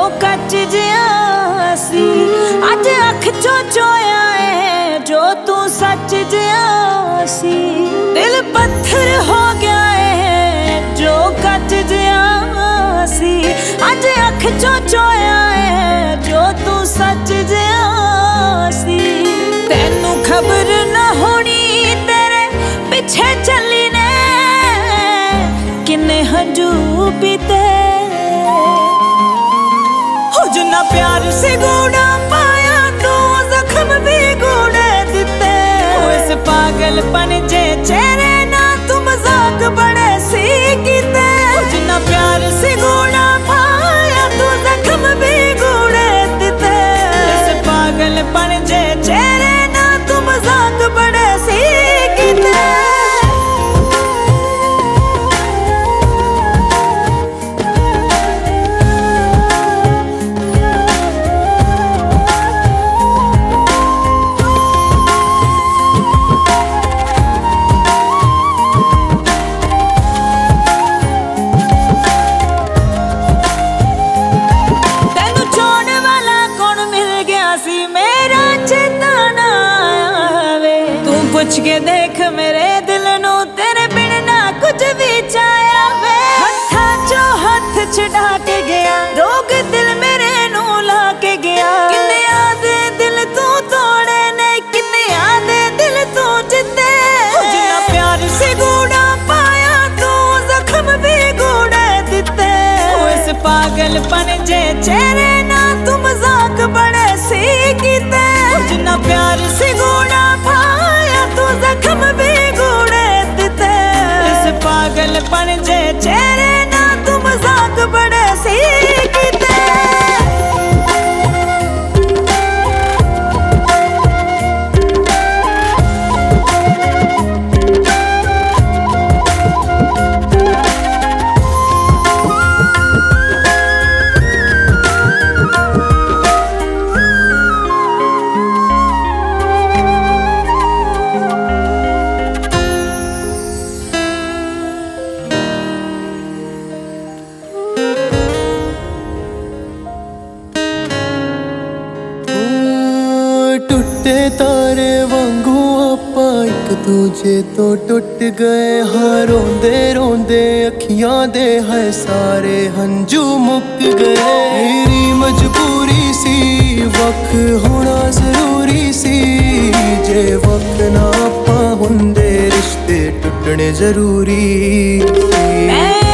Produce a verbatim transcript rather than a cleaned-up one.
कच जिया सी अज अख चो चोया है जो तू सच जिया सी। दिल पत्थर हो गया है जो कच जिया सी अज अख चो चोया है जो तू सच जिया सी। तेनू खबर ना होनी तेरे पिछे चली ने किन्ने हंजू पीते हो जिन्ना प्यार से गूढ़ा पाया तो जख्म भी गूढ़े दिते। इस पागलपन जे चेहरे ना तू मजाक बड़े सी कीते हो जिन्ना प्यार से गूढ़ा पाया तो जख्म भी गूढ़े दिते। इस पागलपन जे चेहरे ना तू मजाक बड़े सी कीते। पूछ के देख मेरे दिल नू तेरे बिन ना कुछ भी चाया वे। हथा चो हथ छड़ा के गया रोग दिल मेरे नू ला के गया। किन्ने आदे दिल तू तोड़े ने किन्ने आदे दिल तू जिते। जिन्ना प्यार से गूढ़ा पाया तू जख्म भी गूढ़े दिते। इस पागलपन जे चेहरे ना तू मजाक बड़े सी कीते। जिन्ना प्यार से गूढ़ा पाया तू जख्म भी गूढ़े दिते। इस पागलपन जे चेहरे ना तू मजाक बड़े सी कीते। टुटे तारे वांगू आपा एक दूजे तो टुट गए हाँ। रोंदे रोंदे अखियां दे है सारे हंजू मुक गए। मेरी मजबूरी सी वक्त होना जरूरी सी जे वक्त ना आपा हुंदे रिश्ते टुटने जरूरी सी।